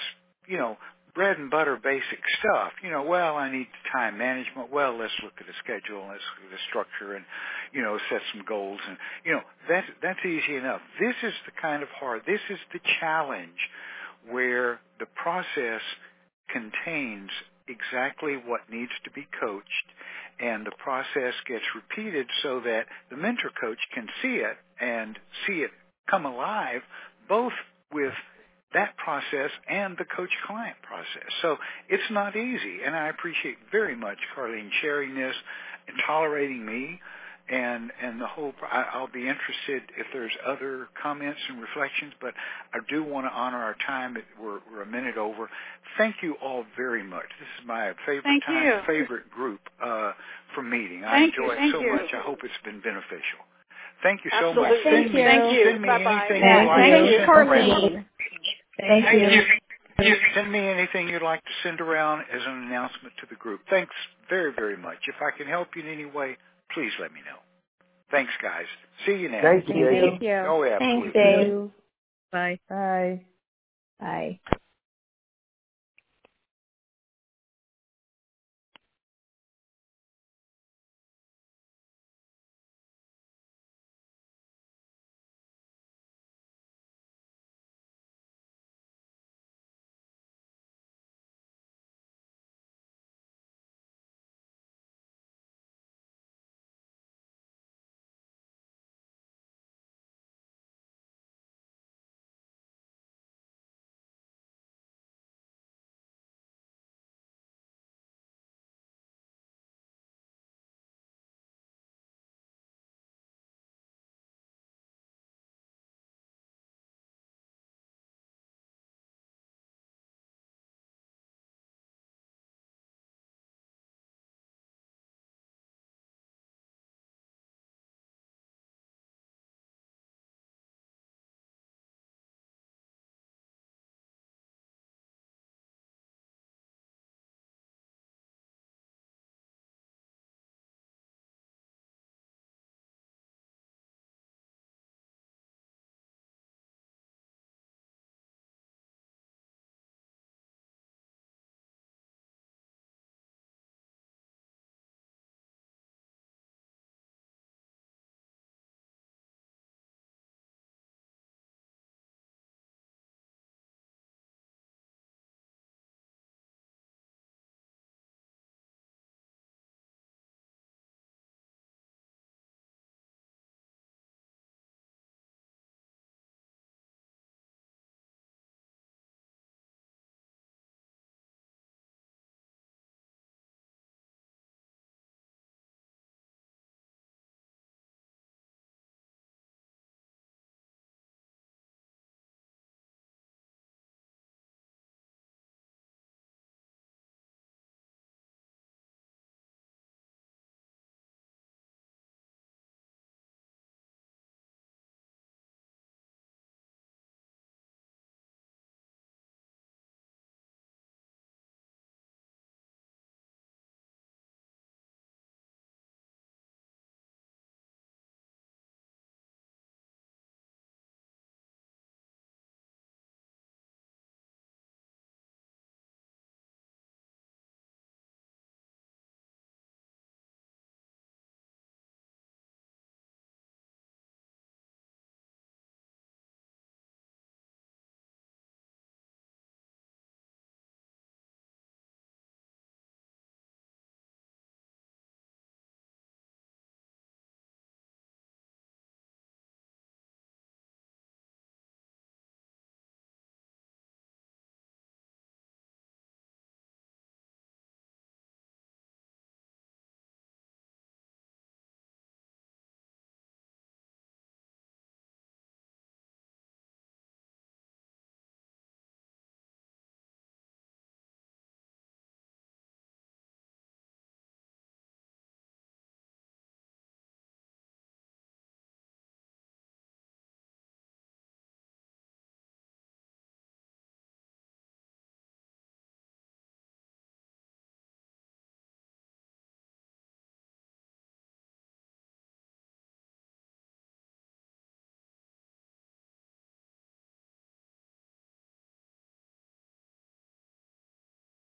bread and butter basic stuff. I need time management. Well, let's look at the schedule, let's look at the structure, and, set some goals. And, that's easy enough. This is this is the challenge, where the process contains exactly what needs to be coached, and the process gets repeated so that the mentor coach can see it and see it come alive, both with that process and the coach-client process. So it's not easy, and I appreciate very much Carlene sharing this and tolerating me, and the whole. I'll be interested if there's other comments and reflections, but I do want to honor our time. We're a minute over. Thank you all very much. This is my favorite group for meeting. I enjoy it so much. I hope it's been beneficial. Thank you so much.
Thank you.
Send me anything
you'd
like
to
send
Carlene.
Thank you.
Send me anything you'd like to send around as an announcement to the group. Thanks very, very much. If I can help you in any way, please let me know. Thanks, guys. See you now.
Thank you.
Thank you.
Oh, yeah,
Thanks,
absolutely.
Dave. Bye.
Bye.
Bye.